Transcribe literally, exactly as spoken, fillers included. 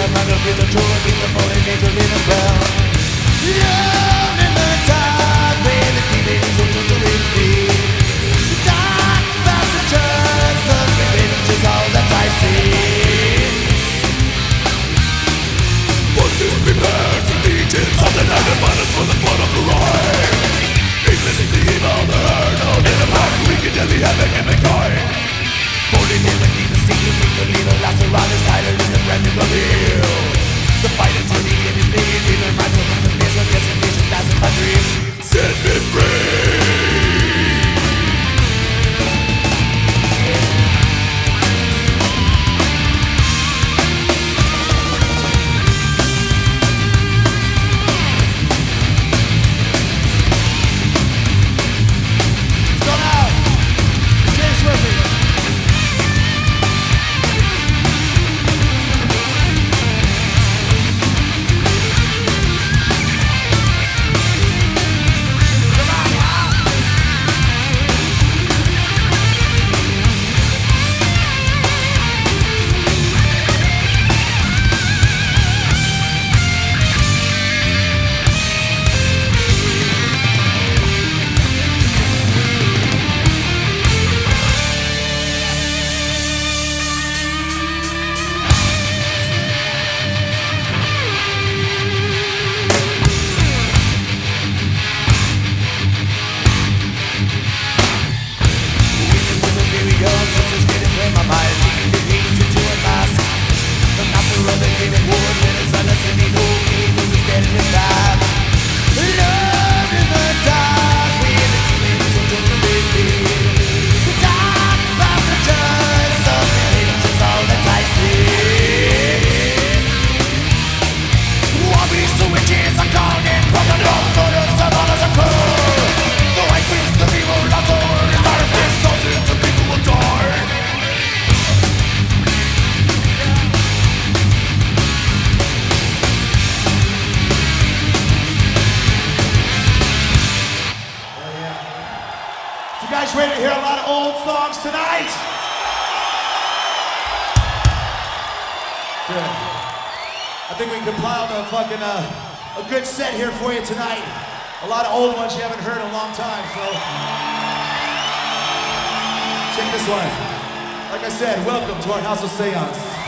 that kind of future true and beautiful and nature in as well. Alone in the dark, where the demons are to repeat. The dark passages of revenge is all that I see. Forces prepared to legion, something had to find us for the blood of the right. Ignorance is the evil, the hurt, all in the pack, we can deadly havoc and mankind. Falling in the deepest secret, we can leave a last around his title is the brand new reveal. The fight until the end is made, in our minds will come to face of destination, that's in my dream. Set me free. You guys ready to hear a lot of old songs tonight? Good. I think we compiled a fucking uh, a good set here for you tonight. A lot of old ones you haven't heard in a long time, so check this one. Like I said, welcome to our House of Seance.